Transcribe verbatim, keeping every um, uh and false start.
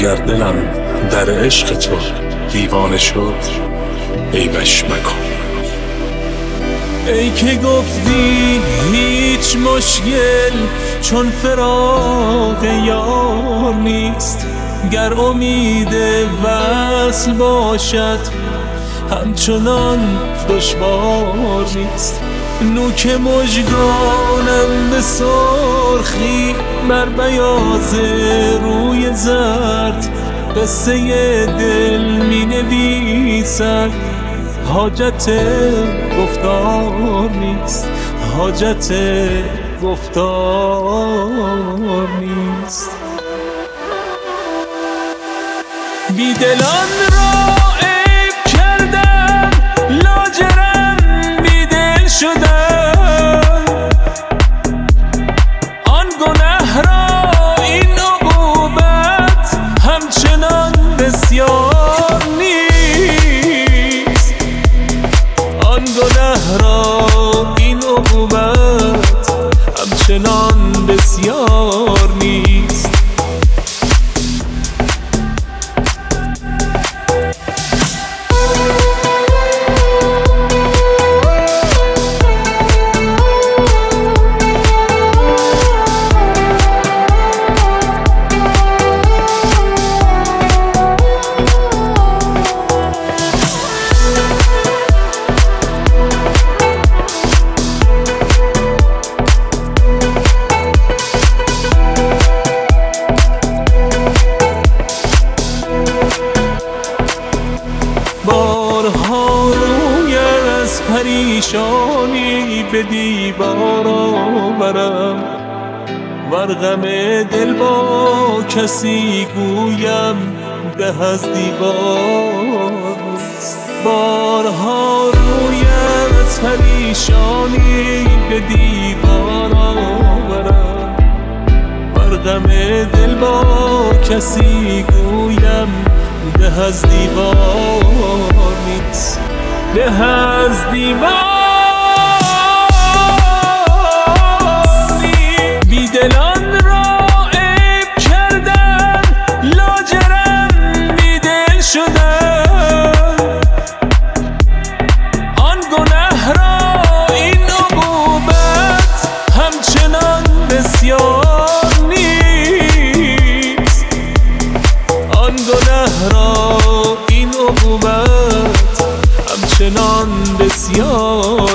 گر دلم در عشق تو دیوانه شد عیبش مکن. ای که گفتی هیچ مشکل چون فراق یار نیست، گر امید وصل باشد همچنان دشوار نیست. نوک مژگانم به سرخی بر بیاض روی زرد قصه دل می نویسد، حاجت گفتار نیست، حاجت گفتار نیست. بیدلان را عیب کردم لاجرم بیدل شدم، آن گنه را این عقوبت همچنان بسیار نیست، آن گنه را این عقوبت همچنان بسیار نیست. بارها روی از پریشانی به دیوار آورم، ور غم دل با کسی گویم به از دیوار. بارها روی از پریشانی به دیوار آورم، ور غم دل با کسی گویم به از دیوار نیست، به از دیوار نیست. بیدلان را عیب کردم لاجرم بیدل شدم، آن گنه را این عقوبت همچنان بسیار نیست، آن گنه را این عقوبت همچنان بسیار